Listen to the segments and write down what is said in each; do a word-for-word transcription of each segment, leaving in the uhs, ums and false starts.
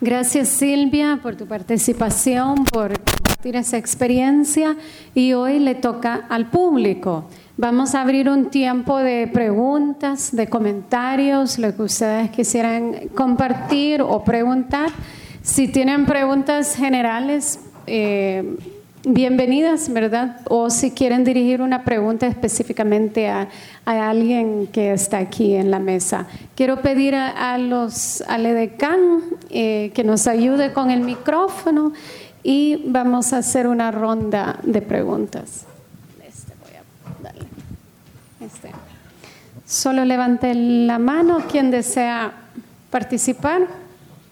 Gracias, Silvia, por tu participación, por compartir esa experiencia, y hoy le toca al público. Vamos a abrir un tiempo de preguntas, de comentarios, lo que ustedes quisieran compartir o preguntar. Si tienen preguntas generales, eh, bienvenidas, ¿verdad? O si quieren dirigir una pregunta específicamente a, a alguien que está aquí en la mesa. Quiero pedir a, a los, al edecán eh, que nos ayude con el micrófono y vamos a hacer una ronda de preguntas. Este voy a darle. Este. Solo levante la mano quien desea participar.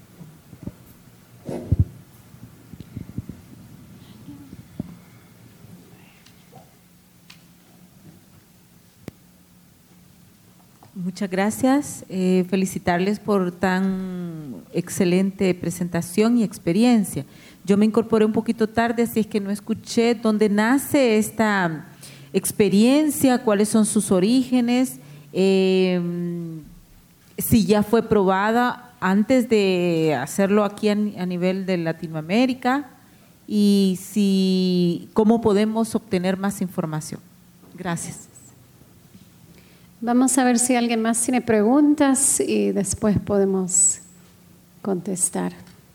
Muchas gracias. Eh, felicitarles por tan excelente presentación y experiencia. Yo me incorporé un poquito tarde, así es que no escuché dónde nace esta experiencia, cuáles son sus orígenes, eh, si ya fue probada antes de hacerlo aquí a, a nivel de Latinoamérica y si cómo podemos obtener más información. Gracias. Vamos a ver si alguien más tiene preguntas y después podemos contestar.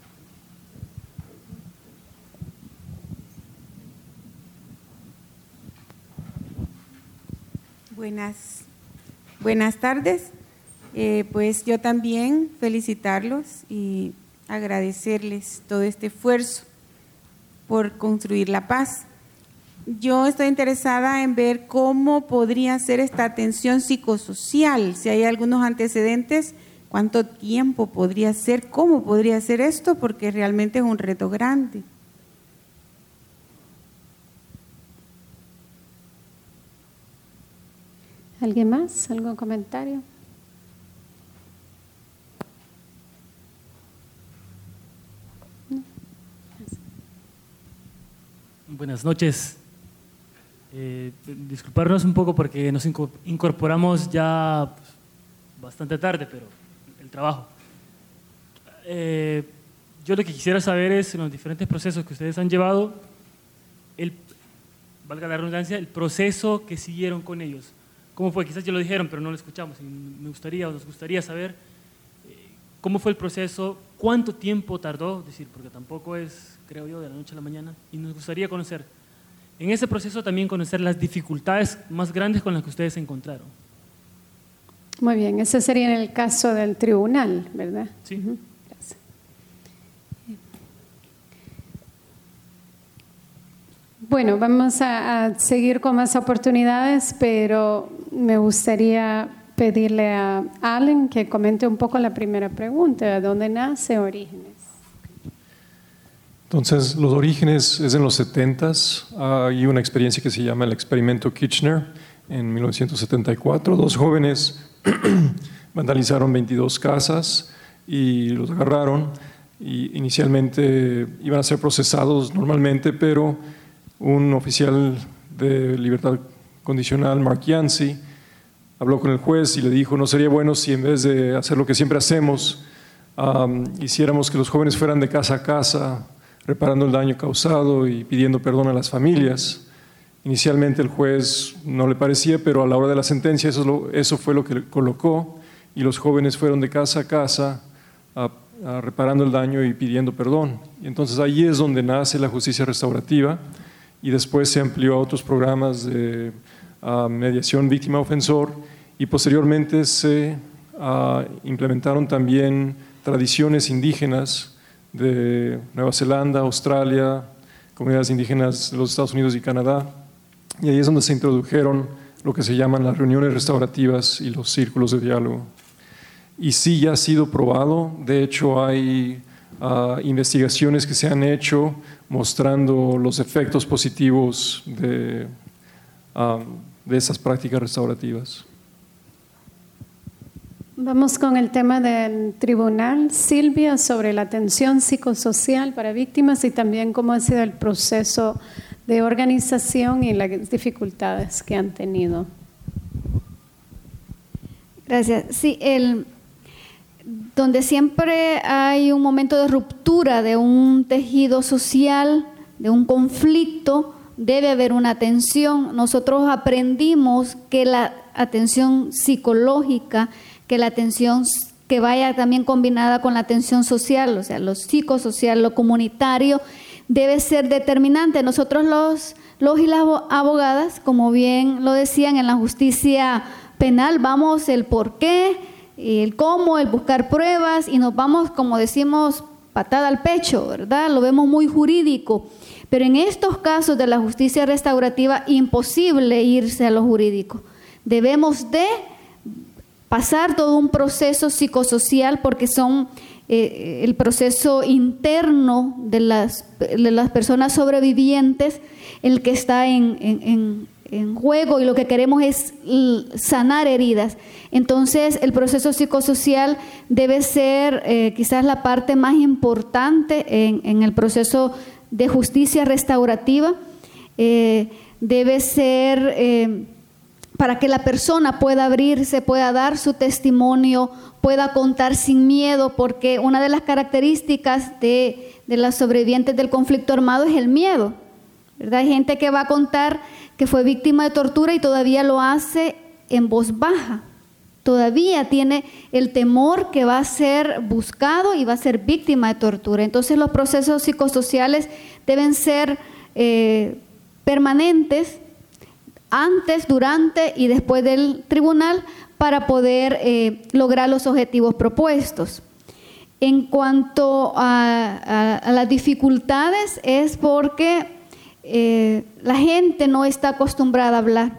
Buenas, buenas tardes. Eh, pues yo también felicitarlos y agradecerles todo este esfuerzo por construir la paz. Yo estoy interesada en ver cómo podría ser esta atención psicosocial, si hay algunos antecedentes, cuánto tiempo podría ser, cómo podría ser esto, porque realmente es un reto grande. ¿Alguien más? ¿Algún comentario? ¿No? Buenas noches. Eh, disculparnos un poco porque nos incorporamos ya pues, bastante tarde, pero el trabajo. Eh, yo lo que quisiera saber es, en los diferentes procesos que ustedes han llevado, el, valga la redundancia, el proceso que siguieron con ellos. ¿Cómo fue? Quizás ya lo dijeron, pero no lo escuchamos. Y me gustaría o nos gustaría saber eh, cómo fue el proceso, cuánto tiempo tardó, es decir, porque tampoco es, creo yo, de la noche a la mañana, y nos gustaría conocer. En ese proceso también conocer las dificultades más grandes con las que ustedes se encontraron. Muy bien, ese sería en el caso del tribunal, ¿verdad? Sí. Uh-huh. Gracias. Bueno, vamos a, a seguir con más oportunidades, pero me gustaría pedirle a Allen que comente un poco la primera pregunta, ¿de dónde nace Orígenes? Entonces, los orígenes es en los setentas. Hay una experiencia que se llama el experimento Kitchener en mil novecientos setenta y cuatro. Dos jóvenes vandalizaron veintidós casas y los agarraron. Y inicialmente iban a ser procesados normalmente, pero un oficial de libertad condicional, Mark Yancey, habló con el juez y le dijo: no sería bueno si en vez de hacer lo que siempre hacemos, um, hiciéramos que los jóvenes fueran de casa a casa, reparando el daño causado y pidiendo perdón a las familias. Inicialmente el juez no le parecía, pero a la hora de la sentencia eso, es lo, eso fue lo que le colocó, y los jóvenes fueron de casa a casa a, a reparando el daño y pidiendo perdón. Y entonces ahí es donde nace la justicia restaurativa, y después se amplió a otros programas de uh, mediación víctima-ofensor, y posteriormente se uh, implementaron también tradiciones indígenas de Nueva Zelanda, Australia, comunidades indígenas de los Estados Unidos y Canadá, y ahí es donde se introdujeron lo que se llaman las reuniones restaurativas y los círculos de diálogo. Y sí, ya ha sido probado. De hecho, hay uh, investigaciones que se han hecho mostrando los efectos positivos de, uh, de esas prácticas restaurativas. Vamos con el tema del tribunal, Silvia, sobre la atención psicosocial para víctimas y también cómo ha sido el proceso de organización y las dificultades que han tenido. Gracias. Sí, el, donde siempre hay un momento de ruptura de un tejido social, de un conflicto, debe haber una atención. Nosotros aprendimos que la atención psicológica, que la atención que vaya también combinada con la atención social, o sea, lo psicosocial, lo comunitario, debe ser determinante. Nosotros los, los y las abogadas, como bien lo decían en la justicia penal, vamos el por qué, el cómo, el buscar pruebas y nos vamos, como decimos, patada al pecho, ¿verdad? Lo vemos muy jurídico. Pero en estos casos de la justicia restaurativa, imposible irse a lo jurídico. Debemos de pasar todo un proceso psicosocial porque son eh, el proceso interno de las, de las personas sobrevivientes el que está en, en, en, en juego y lo que queremos es sanar heridas. Entonces el proceso psicosocial debe ser eh, quizás la parte más importante en, en el proceso de justicia restaurativa. Eh, debe ser eh, para que la persona pueda abrirse, pueda dar su testimonio, pueda contar sin miedo, porque una de las características de, de las sobrevivientes del conflicto armado es el miedo, ¿verdad? Hay gente que va a contar que fue víctima de tortura y todavía lo hace en voz baja, todavía tiene el temor que va a ser buscado y va a ser víctima de tortura. Entonces los procesos psicosociales deben ser eh, permanentes, antes, durante y después del tribunal para poder eh, lograr los objetivos propuestos. En cuanto a, a, a las dificultades es porque eh, la gente no está acostumbrada a hablar.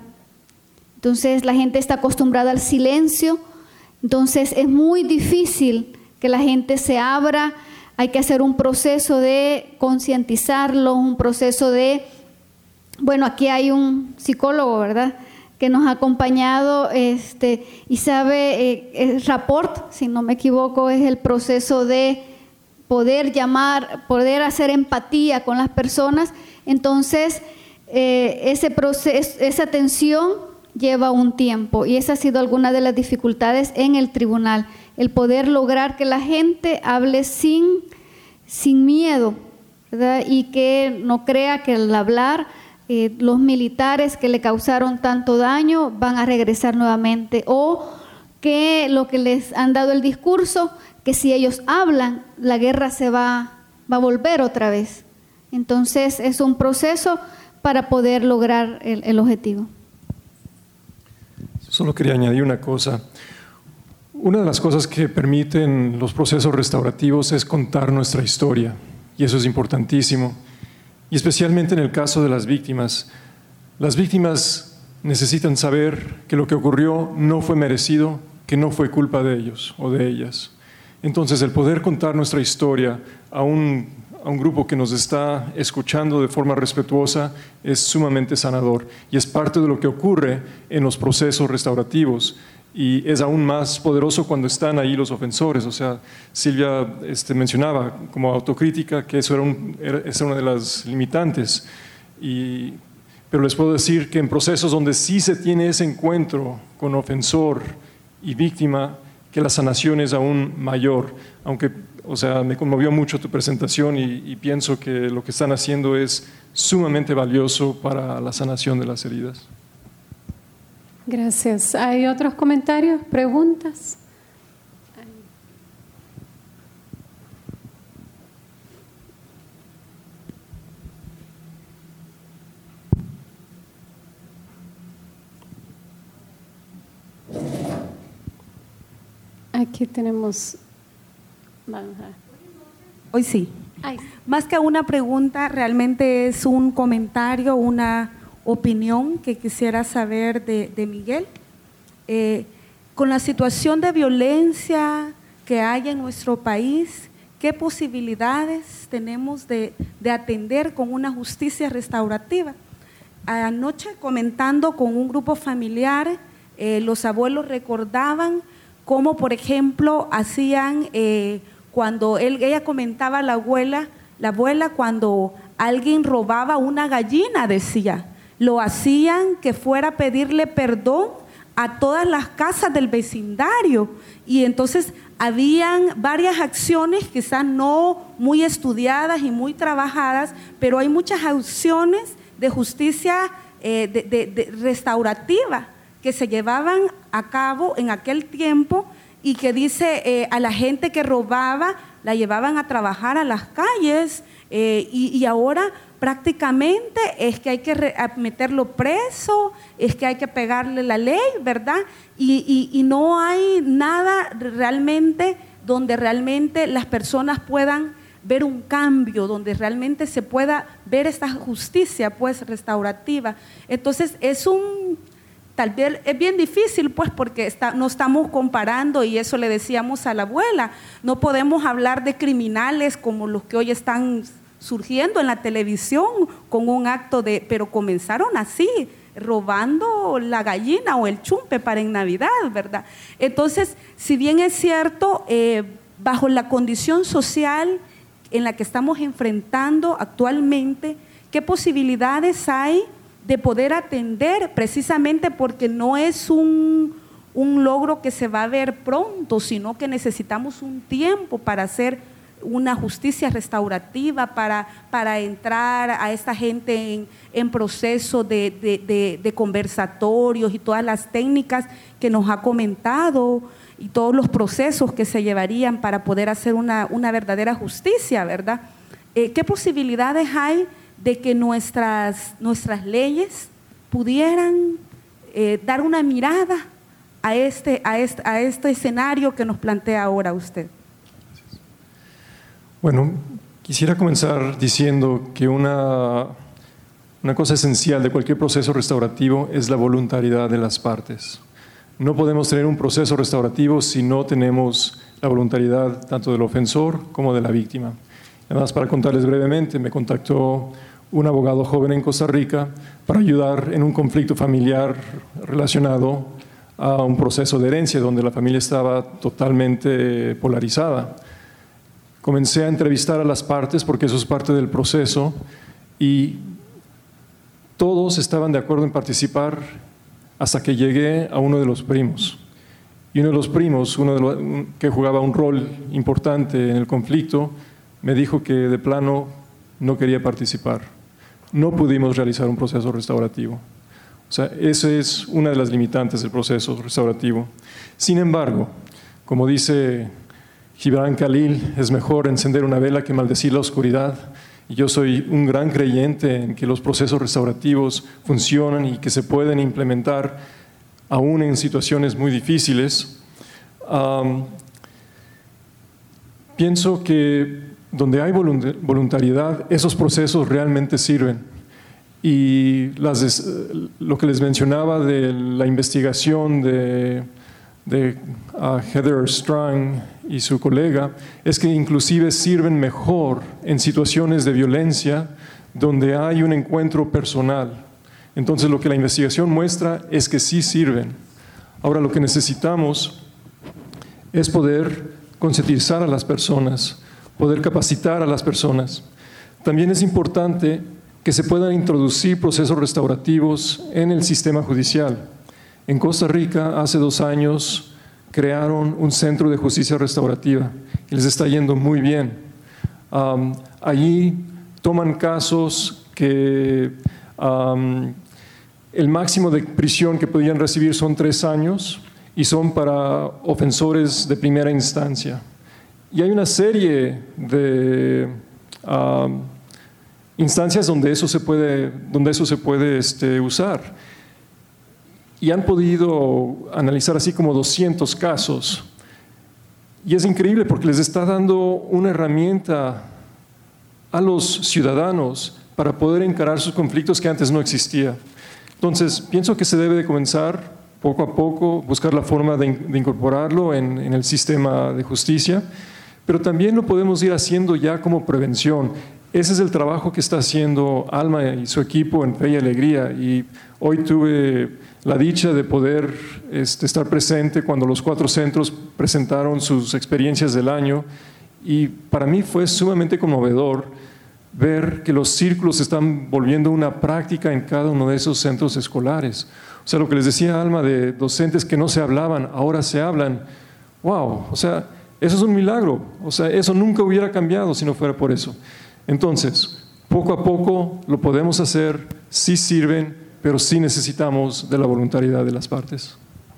Entonces la gente está acostumbrada al silencio, entonces es muy difícil que la gente se abra. Hay que hacer un proceso de concientizarlo, un proceso de... Bueno, aquí hay un psicólogo, ¿verdad?, que nos ha acompañado este, y sabe, eh, el rapport, si no me equivoco, es el proceso de poder llamar, poder hacer empatía con las personas. Entonces, eh, ese proceso, esa atención lleva un tiempo y esa ha sido alguna de las dificultades en el tribunal, el poder lograr que la gente hable sin, sin miedo, ¿verdad?, y que no crea que el hablar... Eh, los militares que le causaron tanto daño van a regresar nuevamente, o que lo que les han dado el discurso, que si ellos hablan, la guerra se va, va a volver otra vez. Entonces es un proceso para poder lograr el, el objetivo. Solo quería añadir una cosa. Una de las cosas que permiten los procesos restaurativos es contar nuestra historia, y eso es importantísimo. Y especialmente en el caso de las víctimas. Las víctimas necesitan saber que lo que ocurrió no fue merecido, que no fue culpa de ellos o de ellas. Entonces, el poder contar nuestra historia a un, a un grupo que nos está escuchando de forma respetuosa es sumamente sanador y es parte de lo que ocurre en los procesos restaurativos. Y es aún más poderoso cuando están ahí los ofensores. O sea, Silvia este, mencionaba como autocrítica que eso era, un, era, era una de las limitantes. Y, pero les puedo decir que en procesos donde sí se tiene ese encuentro con ofensor y víctima, que la sanación es aún mayor. Aunque, o sea, me conmovió mucho tu presentación y, y pienso que lo que están haciendo es sumamente valioso para la sanación de las heridas. Gracias. ¿Hay otros comentarios, preguntas? Aquí tenemos... Vamos a ver. Hoy sí. Ay. Más que una pregunta, realmente es un comentario, una opinión que quisiera saber de, de Miguel. Eh, con la situación de violencia que hay en nuestro país, ¿qué posibilidades tenemos de, de atender con una justicia restaurativa? Anoche, comentando con un grupo familiar, eh, los abuelos recordaban cómo, por ejemplo, hacían, eh, cuando él, ella comentaba a la abuela, la abuela cuando alguien robaba una gallina, decía, lo hacían que fuera a pedirle perdón a todas las casas del vecindario. Y entonces habían varias acciones, quizás no muy estudiadas y muy trabajadas, pero hay muchas acciones de justicia eh, de, de, de restaurativa que se llevaban a cabo en aquel tiempo, y que dice eh, a la gente que robaba la llevaban a trabajar a las calles, eh, y, y ahora prácticamente es que hay que re, meterlo preso, es que hay que pegarle la ley, ¿verdad? Y, y, y no hay nada realmente donde realmente las personas puedan ver un cambio, donde realmente se pueda ver esta justicia pues restaurativa. Entonces es un, tal vez es bien difícil pues, porque está, no estamos comparando, y eso le decíamos a la abuela, no podemos hablar de criminales como los que hoy están surgiendo en la televisión con un acto de, pero comenzaron así, robando la gallina o el chumpe para en Navidad, ¿verdad? Entonces, si bien es cierto, eh, bajo la condición social en la que estamos enfrentando actualmente, ¿qué posibilidades hay de poder atender? Precisamente porque no es un, un logro que se va a ver pronto, sino que necesitamos un tiempo para hacer una justicia restaurativa, para, para entrar a esta gente en, en proceso de, de, de, de conversatorios y todas las técnicas que nos ha comentado, y todos los procesos que se llevarían para poder hacer una, una verdadera justicia, ¿verdad? Eh, ¿Qué posibilidades hay de que nuestras, nuestras leyes pudieran eh, dar una mirada a este, a, este, a este escenario que nos plantea ahora usted? Bueno, quisiera comenzar diciendo que una, una cosa esencial de cualquier proceso restaurativo es la voluntariedad de las partes. No podemos tener un proceso restaurativo si no tenemos la voluntariedad tanto del ofensor como de la víctima. Además, para contarles brevemente, me contactó un abogado joven en Costa Rica para ayudar en un conflicto familiar relacionado a un proceso de herencia donde la familia estaba totalmente polarizada. Comencé a entrevistar a las partes porque eso es parte del proceso, y todos estaban de acuerdo en participar hasta que llegué a uno de los primos. Y uno de los primos, uno de los, que jugaba un rol importante en el conflicto, me dijo que de plano no quería participar. No pudimos realizar un proceso restaurativo. O sea, esa es una de las limitantes del proceso restaurativo. Sin embargo, como dice Gibran Khalil, es mejor encender una vela que maldecir la oscuridad. Y yo soy un gran creyente en que los procesos restaurativos funcionan y que se pueden implementar aún en situaciones muy difíciles. Um, pienso que donde hay voluntariedad, esos procesos realmente sirven. Y las, lo que les mencionaba de la investigación de, de uh, Heather Strang y su colega, es que inclusive sirven mejor en situaciones de violencia donde hay un encuentro personal. Entonces, lo que la investigación muestra es que sí sirven. Ahora, lo que necesitamos es poder concientizar a las personas, poder capacitar a las personas. También es importante que se puedan introducir procesos restaurativos en el sistema judicial. En Costa Rica, hace dos años, crearon un centro de justicia restaurativa y les está yendo muy bien. Um, allí toman casos que um, el máximo de prisión que podían recibir son tres años y son para ofensores de primera instancia. Y hay una serie de um, instancias donde eso se puede, donde eso se puede este, usar. Y han podido analizar así como doscientos casos. Y es increíble porque les está dando una herramienta a los ciudadanos para poder encarar sus conflictos que antes no existía. Entonces, pienso que se debe de comenzar poco a poco, buscar la forma de, de incorporarlo en, en el sistema de justicia, pero también lo podemos ir haciendo ya como prevención. Ese es el trabajo que está haciendo Alma y su equipo en Fe y Alegría, y hoy tuve la dicha de poder este, estar presente cuando los cuatro centros presentaron sus experiencias del año, y para mí fue sumamente conmovedor ver que los círculos se están volviendo una práctica en cada uno de esos centros escolares. O sea, lo que les decía Alma de docentes que no se hablaban, ahora se hablan. ¡Wow! O sea, eso es un milagro. O sea, eso nunca hubiera cambiado si no fuera por eso. Entonces, poco a poco lo podemos hacer, sí sirven, pero sí necesitamos de la voluntariedad de las partes.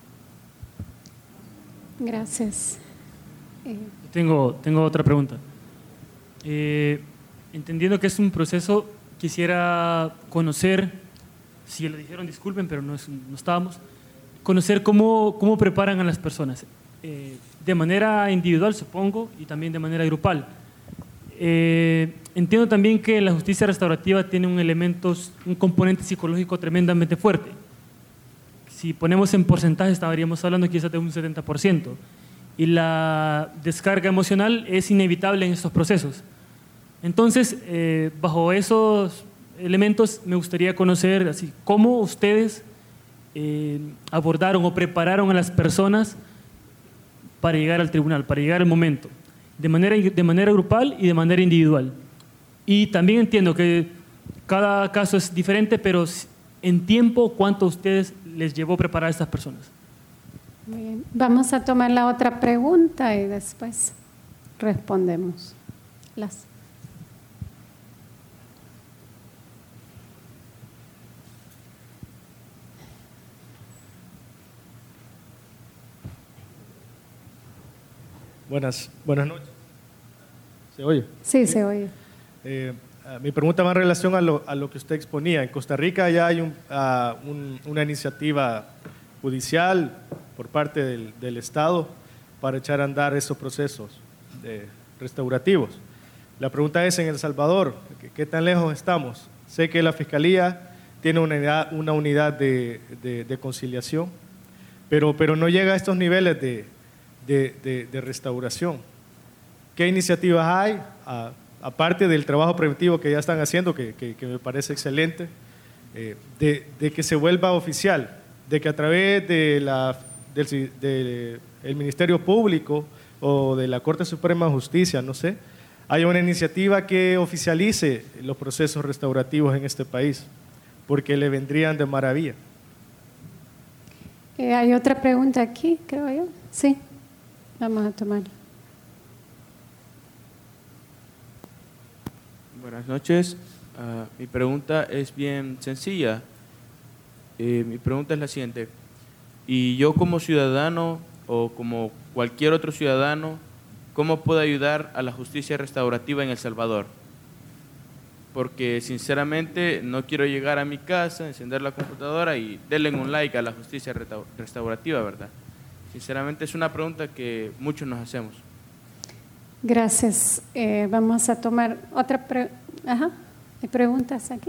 Gracias. Eh. Tengo, tengo otra pregunta. Eh, entendiendo que es un proceso, quisiera conocer, si le dijeron disculpen, pero no, es, no estábamos, conocer cómo, cómo preparan a las personas, eh, de manera individual supongo y también de manera grupal. Eh, entiendo también que la justicia restaurativa tiene un elemento, un componente psicológico tremendamente fuerte. Si ponemos en porcentaje estaríamos hablando quizás de un setenta por ciento. Y la descarga emocional es inevitable en estos procesos. Entonces, eh, bajo esos elementos me gustaría conocer así, cómo ustedes eh, abordaron o prepararon a las personas para llegar al tribunal, para llegar al momento, de manera, de manera grupal y de manera individual. Y también entiendo que cada caso es diferente, pero en tiempo, ¿cuánto a ustedes les llevó preparar a estas personas? Muy bien. Vamos a tomar la otra pregunta y después respondemos. Las. Buenas, buenas noches. ¿Se oye? Sí, se oye. Eh, mi pregunta va en relación a lo, a lo que usted exponía. En Costa Rica ya hay un, uh, un, una iniciativa judicial por parte del, del Estado para echar a andar esos procesos de, restaurativos. La pregunta es, en El Salvador, ¿qué, qué tan lejos estamos? Sé que la Fiscalía tiene una unidad, una unidad de, de, de conciliación, pero, pero no llega a estos niveles de, de, de, de restauración. ¿Qué iniciativas hay? A, aparte del trabajo preventivo que ya están haciendo, que, que, que me parece excelente, eh, de, de que se vuelva oficial, de que a través de la, del de, el Ministerio Público o de la Corte Suprema de Justicia, no sé, haya una iniciativa que oficialice los procesos restaurativos en este país, porque le vendrían de maravilla. Eh, hay otra pregunta aquí, creo yo. Sí, vamos a tomar. Buenas noches. Uh, mi pregunta es bien sencilla. Eh, mi pregunta es la siguiente. Y yo como ciudadano o como cualquier otro ciudadano, ¿cómo puedo ayudar a la justicia restaurativa en El Salvador? Porque sinceramente no quiero llegar a mi casa, encender la computadora y darle un like a la justicia restaurativa, ¿verdad? Sinceramente es una pregunta que muchos nos hacemos. Gracias. Eh, vamos a tomar otra pregunta. Ajá. ¿Hay preguntas aquí?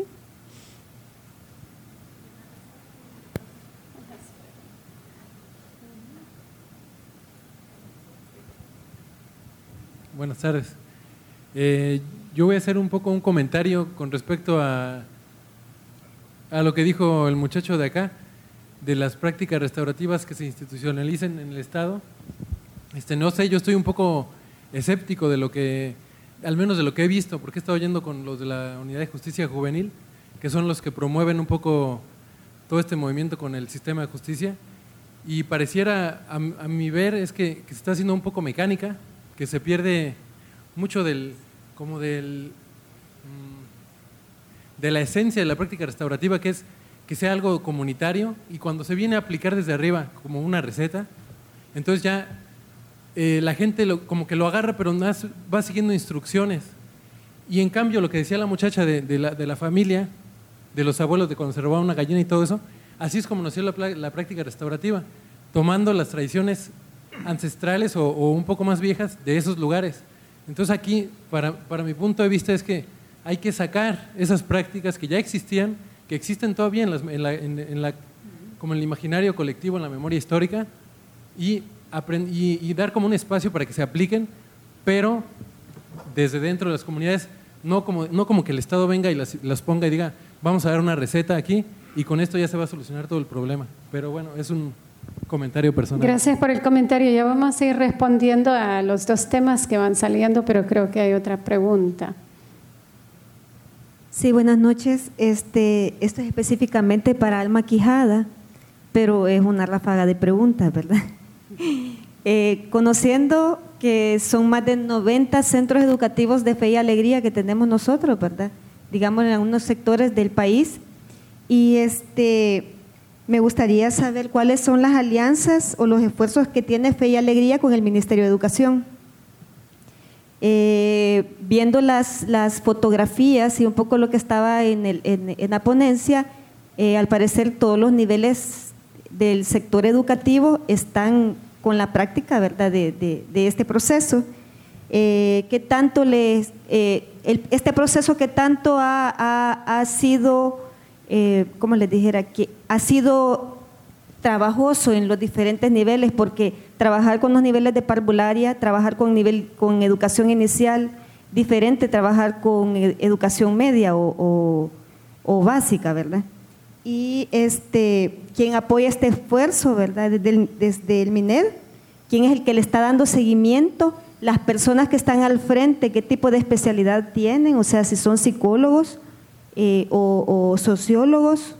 Buenas tardes. Eh, yo voy a hacer un poco un comentario con respecto a, a lo que dijo el muchacho de acá, de las prácticas restaurativas que se institucionalicen en el Estado. Este, no sé, yo estoy un poco escéptico de lo que, al menos de lo que he visto, porque he estado yendo con los de la Unidad de Justicia Juvenil, que son los que promueven un poco todo este movimiento con el sistema de justicia, y pareciera, a, a mi ver, es que, que se está haciendo un poco mecánica, que se pierde mucho del, como del, de la esencia de la práctica restaurativa, que es que sea algo comunitario, y cuando se viene a aplicar desde arriba como una receta, entonces ya eh, la gente lo, como que lo agarra, pero no va siguiendo instrucciones. Y en cambio, lo que decía la muchacha de, de, la, de la familia, de los abuelos, de cuando se robaba una gallina y todo eso, así es como nació la, la práctica restaurativa, tomando las tradiciones ancestrales o, o un poco más viejas de esos lugares. Entonces aquí, para, para mi punto de vista, es que hay que sacar esas prácticas que ya existían, que existen todavía en, las, en, la, en, en la, como en el imaginario colectivo, en la memoria histórica, y, aprend, y, y dar como un espacio para que se apliquen, pero desde dentro de las comunidades, no como, no como que el Estado venga y las, las ponga y diga, vamos a dar una receta aquí y con esto ya se va a solucionar todo el problema. Pero bueno, es un comentario personal. Gracias por el comentario. Ya vamos a ir respondiendo a los dos temas que van saliendo, pero creo que hay otra pregunta. Sí, buenas noches. Este, esto es específicamente para Alma Quijada. pero es una ráfaga de preguntas, ¿verdad? Eh, conociendo que son más de noventa centros educativos de fe y alegría que tenemos nosotros, ¿verdad? Digamos, en algunos sectores del país. Y este, me gustaría saber cuáles son las alianzas o los esfuerzos que tiene Fe y Alegría con el Ministerio de Educación. Eh, viendo las, las fotografías y un poco lo que estaba en, el, en, en la ponencia, eh, al parecer todos los niveles del sector educativo están con la práctica, ¿verdad?, de, de, de este proceso. Eh, ¿Qué tanto les, eh, el, este proceso que tanto ha, ha, ha sido, eh, ¿cómo les dijera?, que ha sido trabajoso en los diferentes niveles? Porque trabajar con los niveles de parvularia, trabajar con, nivel, con educación inicial, diferente trabajar con educación media o, o, o básica, ¿verdad? Y este, ¿quién apoya este esfuerzo, verdad? Desde el, desde el MINED, ¿quién es el que le está dando seguimiento? Las personas que están al frente, ¿qué tipo de especialidad tienen? O sea, si son psicólogos eh, o, o sociólogos,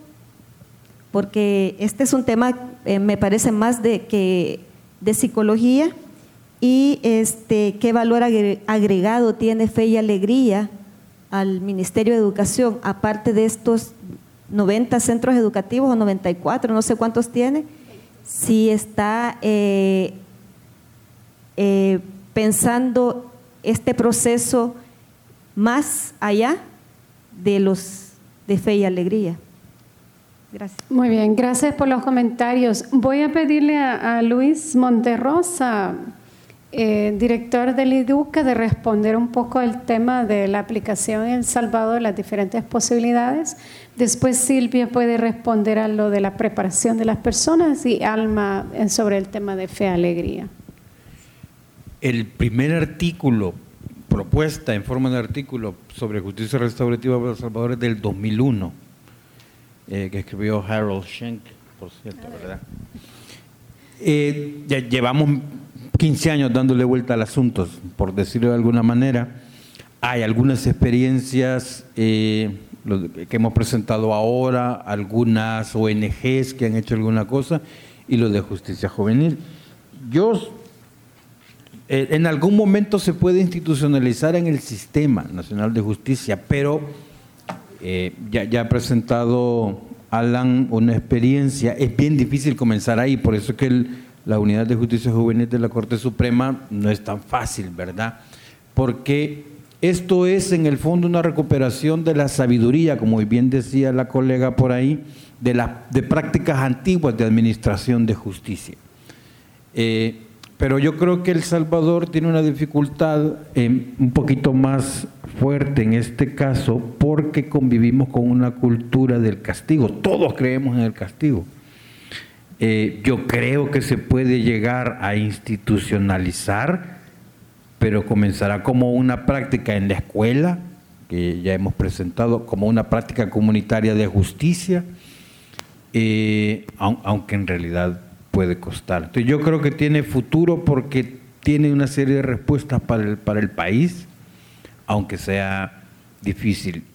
porque este es un tema, eh, me parece más de, que, de psicología. Y este, ¿qué valor agregado tiene Fe y Alegría al Ministerio de Educación, aparte de estos noventa centros educativos o noventa y cuatro, no sé cuántos tiene? Si está eh, eh, pensando este proceso más allá de los de Fe y Alegría. Gracias. Muy bien, gracias por los comentarios. Voy a pedirle a, a Luis Monterrosa, eh, director del IDUCA, de responder un poco el tema de la aplicación en El Salvador, las diferentes posibilidades. Después Silvia puede responder a lo de la preparación de las personas y Alma sobre el tema de Fe y Alegría. El primer artículo, propuesta en forma de artículo sobre justicia restaurativa para El Salvador, es del dos mil uno. Eh, que escribió Harold Schenck, por cierto, ¿verdad? Eh, ya llevamos quince años dándole vuelta al asunto, por decirlo de alguna manera. Hay algunas experiencias eh, que hemos presentado ahora, algunas O N Ges que han hecho alguna cosa, y lo de justicia juvenil. Yo, eh, en algún momento se puede institucionalizar en el Sistema Nacional de Justicia, pero Eh, ya, ya ha presentado Alan una experiencia, es bien difícil comenzar ahí, por eso es que el, la Unidad de Justicia Juvenil de la Corte Suprema no es tan fácil, ¿verdad? Porque esto es en el fondo una recuperación de la sabiduría, como bien decía la colega por ahí, de, la, de prácticas antiguas de administración de justicia. Eh, pero yo creo que El Salvador tiene una dificultad eh, un poquito más fuerte en este caso porque convivimos con una cultura del castigo. Todos creemos en el castigo. Eh, yo creo que se puede llegar a institucionalizar, pero comenzará como una práctica en la escuela, que ya hemos presentado, como una práctica comunitaria de justicia, eh, aunque en realidad puede costar. Entonces yo creo que tiene futuro porque tiene una serie de respuestas para el, para el país, aunque sea difícil.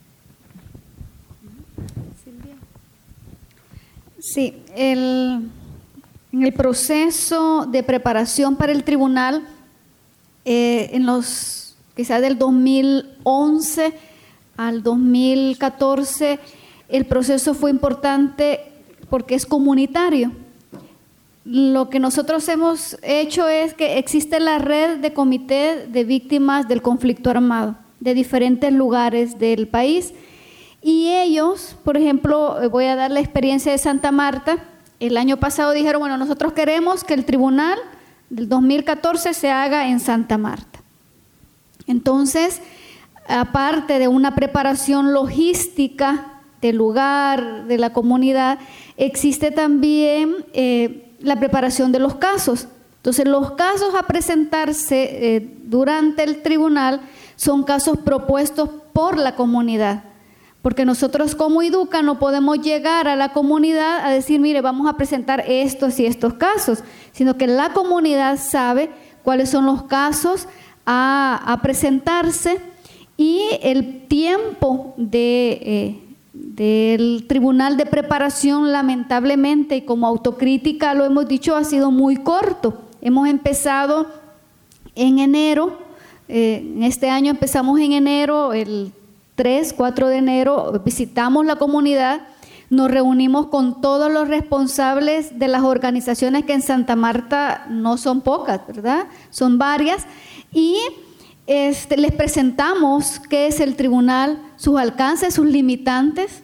Sí, el, en el proceso de preparación para el tribunal, eh, en los quizás del dos mil once al dos mil catorce, el proceso fue importante porque es comunitario. Lo que nosotros hemos hecho es que existe la red de comité de víctimas del conflicto armado de diferentes lugares del país y ellos, por ejemplo, voy a dar la experiencia de Santa Marta. El año pasado dijeron, bueno, nosotros queremos que el tribunal del dos mil catorce se haga en Santa Marta. Entonces, aparte de una preparación logística del lugar, de la comunidad, existe también eh, la preparación de los casos. Entonces, los casos a presentarse eh, durante el tribunal son casos propuestos por la comunidad, porque nosotros como IDUCA no podemos llegar a la comunidad a decir, mire, vamos a presentar estos y estos casos, sino que la comunidad sabe cuáles son los casos a, a presentarse y el tiempo de, eh, del Tribunal de Preparación, lamentablemente, y como autocrítica lo hemos dicho, ha sido muy corto. Hemos empezado en enero, eh, en este año empezamos en enero, el tres, cuatro de enero, visitamos la comunidad, nos reunimos con todos los responsables de las organizaciones que en Santa Marta no son pocas, ¿verdad? Son varias, y este, les presentamos qué es el tribunal, sus alcances, sus limitantes,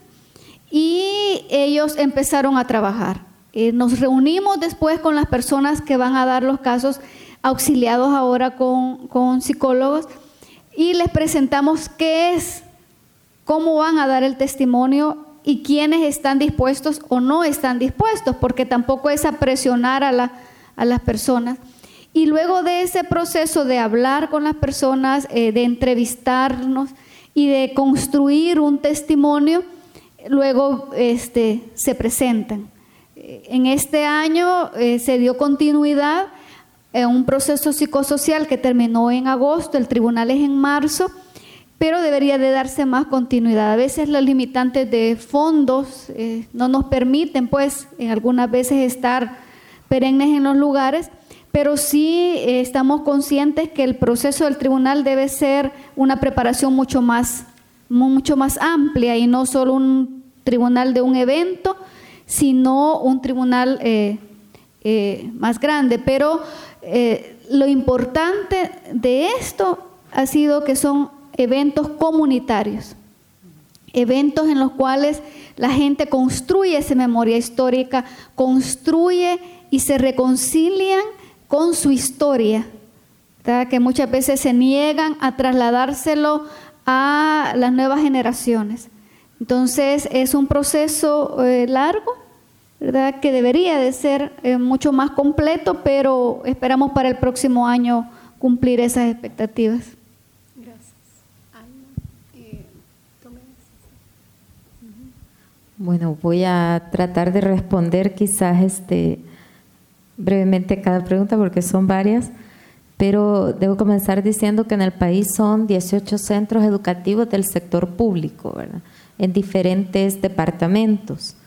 y ellos empezaron a trabajar. Eh, nos reunimos después con las personas que van a dar los casos, auxiliados ahora con, con psicólogos, y les presentamos qué es, cómo van a dar el testimonio y quiénes están dispuestos o no están dispuestos, porque tampoco es a presionar a, la, a las personas. Y luego de ese proceso de hablar con las personas, eh, de entrevistarnos y de construir un testimonio, luego este, se presentan. En este año eh, se dio continuidad a un proceso psicosocial que terminó en agosto, el tribunal es en marzo, pero debería de darse más continuidad. A veces los limitantes de fondos eh, no nos permiten, pues, en algunas veces estar perennes en los lugares, pero sí eh, estamos conscientes que el proceso del tribunal debe ser una preparación mucho más, mucho más amplia y no solo un tribunal de un evento, sino un tribunal eh, eh, más grande. Pero eh, lo importante de esto ha sido que son eventos comunitarios, eventos en los cuales la gente construye esa memoria histórica, construye y se reconcilian con su historia, ¿verdad? Que muchas veces se niegan a trasladárselo a las nuevas generaciones. Entonces es un proceso eh, largo, ¿verdad? Que debería de ser eh, mucho más completo, pero esperamos para el próximo año cumplir esas expectativas. Bueno, voy a tratar de responder quizás este, brevemente cada pregunta porque son varias, pero debo comenzar diciendo que en el país son dieciocho centros educativos del sector público, ¿verdad? En diferentes departamentos.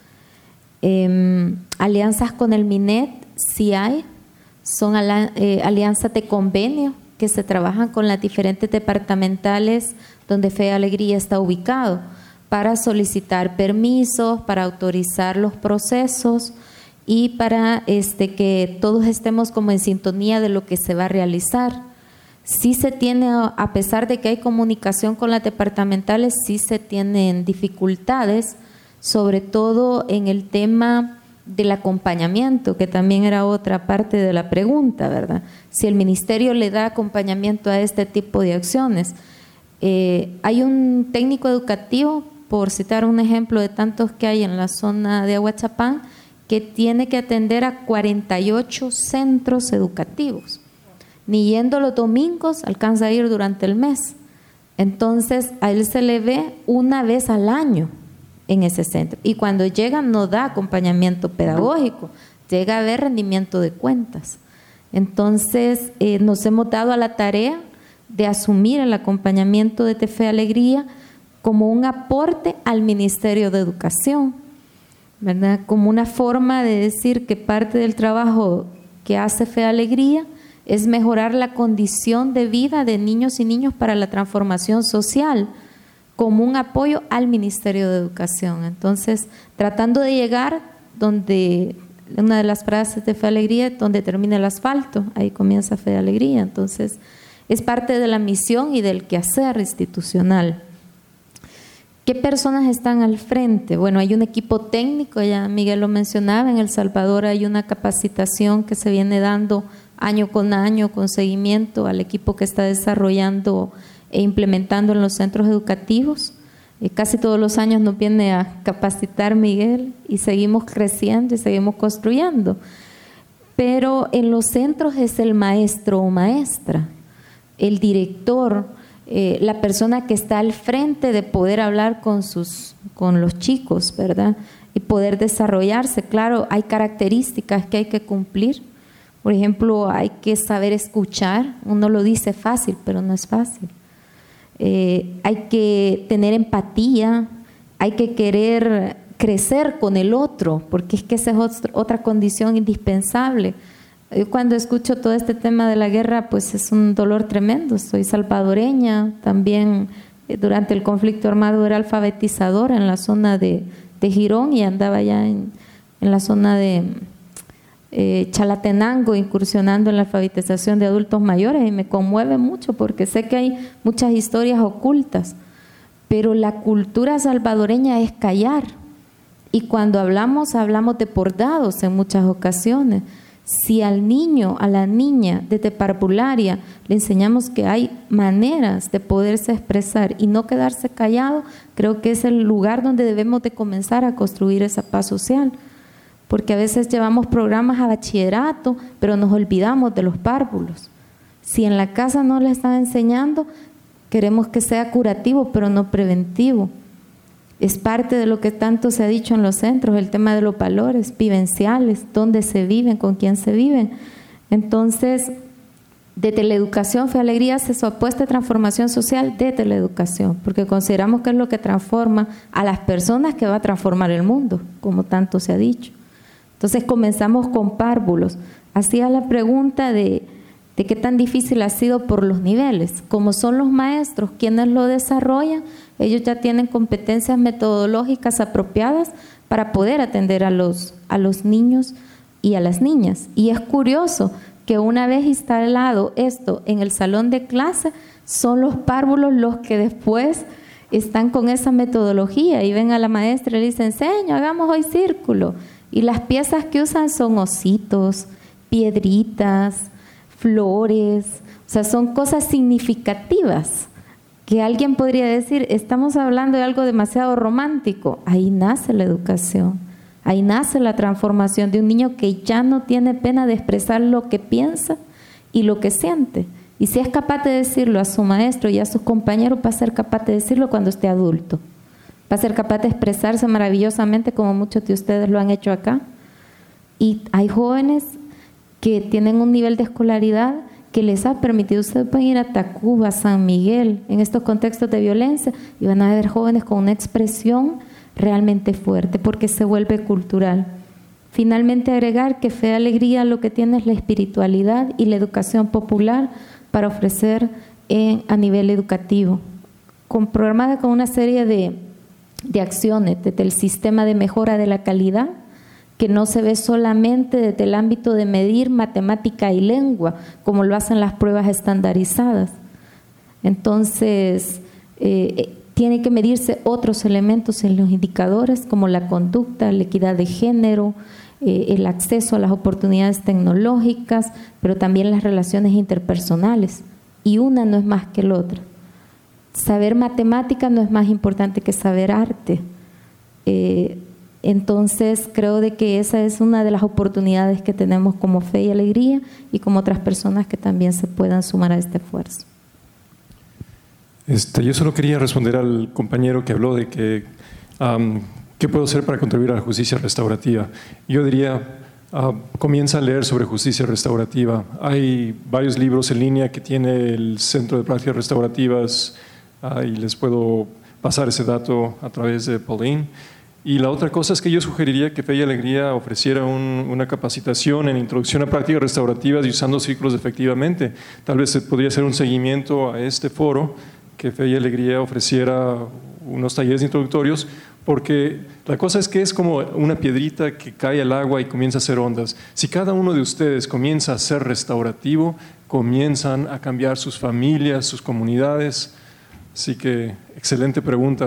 Eh, alianzas con el MINET sí hay, son ala, eh, alianzas de convenio que se trabajan con las diferentes departamentales donde Fe y Alegría está ubicado, para solicitar permisos, para autorizar los procesos y para este, que todos estemos como en sintonía de lo que se va a realizar. Sí se tiene, a pesar de que hay comunicación con las departamentales, sí se tienen dificultades, sobre todo en el tema del acompañamiento, que también era otra parte de la pregunta, ¿verdad? Si el ministerio le da acompañamiento a este tipo de acciones. Eh, hay un técnico educativo, por citar un ejemplo de tantos que hay en la zona de Ahuachapán, que tiene que atender a cuarenta y ocho centros educativos. Ni yendo los domingos alcanza a ir durante el mes. Entonces, a él se le ve una vez al año en ese centro. Y cuando llega no da acompañamiento pedagógico, llega a ver rendimiento de cuentas. Entonces, eh, nos hemos dado a la tarea de asumir el acompañamiento de Fe y Alegría como un aporte al Ministerio de Educación, ¿verdad? Como una forma de decir que parte del trabajo que hace Fe y Alegría es mejorar la condición de vida de niños y niños para la transformación social, como un apoyo al Ministerio de Educación. Entonces, tratando de llegar donde, una de las frases de Fe y Alegría, donde termina el asfalto, ahí comienza Fe y Alegría. Entonces, es parte de la misión y del quehacer institucional. ¿Qué personas están al frente? Bueno, hay un equipo técnico, ya Miguel lo mencionaba, en El Salvador hay una capacitación que se viene dando año con año con seguimiento al equipo que está desarrollando e implementando en los centros educativos. Eh, casi todos los años nos viene a capacitar Miguel y seguimos creciendo y seguimos construyendo. Pero en los centros es el maestro o maestra, el director, Eh, la persona que está al frente de poder hablar con, sus, con los chicos, ¿verdad? Y poder desarrollarse. Claro, hay características que hay que cumplir. Por ejemplo, hay que saber escuchar. Uno lo dice fácil, pero no es fácil. Eh, hay que tener empatía, hay que querer crecer con el otro, porque es que esa es otra condición indispensable. Yo cuando escucho todo este tema de la guerra, pues es un dolor tremendo. Soy salvadoreña, también durante el conflicto armado era alfabetizadora en la zona de, de Girón y andaba ya en, en la zona de eh, Chalatenango incursionando en la alfabetización de adultos mayores, y me conmueve mucho porque sé que hay muchas historias ocultas, pero la cultura salvadoreña es callar, y cuando hablamos, hablamos de por dados en muchas ocasiones. Si al niño, a la niña desde parvularia le enseñamos que hay maneras de poderse expresar y no quedarse callado, creo que es el lugar donde debemos de comenzar a construir esa paz social. Porque a veces llevamos programas a bachillerato, pero nos olvidamos de los párvulos. Si en la casa no le están enseñando, queremos que sea curativo, pero no preventivo. Es parte de lo que tanto se ha dicho en los centros, el tema de los valores vivenciales, dónde se viven, con quién se viven. Entonces, desde la educación, Fe y Alegría se apuesta a transformación social desde la educación, porque consideramos que es lo que transforma a las personas, que va a transformar el mundo, como tanto se ha dicho. Entonces comenzamos con párvulos. Hacía la pregunta de, de qué tan difícil ha sido por los niveles. Como son los maestros quienes lo desarrollan, ellos ya tienen competencias metodológicas apropiadas para poder atender a los, a los niños y a las niñas. Y es curioso que una vez instalado esto en el salón de clase, son los párvulos los que después están con esa metodología y ven a la maestra y le dicen, enseño, hagamos hoy círculo. Y las piezas que usan son ositos, piedritas, flores, o sea, son cosas significativas que alguien podría decir, estamos hablando de algo demasiado romántico. Ahí nace la educación, ahí nace la transformación de un niño que ya no tiene pena de expresar lo que piensa y lo que siente. Y si es capaz de decirlo a su maestro y a sus compañeros, va a ser capaz de decirlo cuando esté adulto. Va a ser capaz de expresarse maravillosamente, como muchos de ustedes lo han hecho acá. Y hay jóvenes que tienen un nivel de escolaridad que les ha permitido, ustedes pueden ir a Tacuba, San Miguel, en estos contextos de violencia, y van a ver jóvenes con una expresión realmente fuerte, porque se vuelve cultural. Finalmente, agregar que Fe y Alegría lo que tiene es la espiritualidad y la educación popular para ofrecer en, a nivel educativo, con, programada con una serie de, de acciones desde el sistema de mejora de la calidad, que no se ve solamente desde el ámbito de medir matemática y lengua, como lo hacen las pruebas estandarizadas. Entonces, eh, tiene que medirse otros elementos en los indicadores, como la conducta, la equidad de género, eh, el acceso a las oportunidades tecnológicas, pero también las relaciones interpersonales. Y una no es más que la otra. Saber matemática no es más importante que saber arte. Eh, Entonces, creo de que esa es una de las oportunidades que tenemos como Fe y Alegría y como otras personas que también se puedan sumar a este esfuerzo. Este, yo solo quería responder al compañero que habló de que um, ¿qué puedo hacer para contribuir a la justicia restaurativa? Yo diría, uh, comienza a leer sobre justicia restaurativa. Hay varios libros en línea que tiene el Centro de Prácticas Restaurativas uh, y les puedo pasar ese dato a través de Pauline. Y la otra cosa es que yo sugeriría que Fe y Alegría ofreciera un, una capacitación en introducción a prácticas restaurativas y usando círculos efectivamente. Tal vez se podría hacer un seguimiento a este foro, que Fe y Alegría ofreciera unos talleres introductorios, porque la cosa es que es como una piedrita que cae al agua y comienza a hacer ondas. Si cada uno de ustedes comienza a ser restaurativo, comienzan a cambiar sus familias, sus comunidades. Así que, excelente pregunta.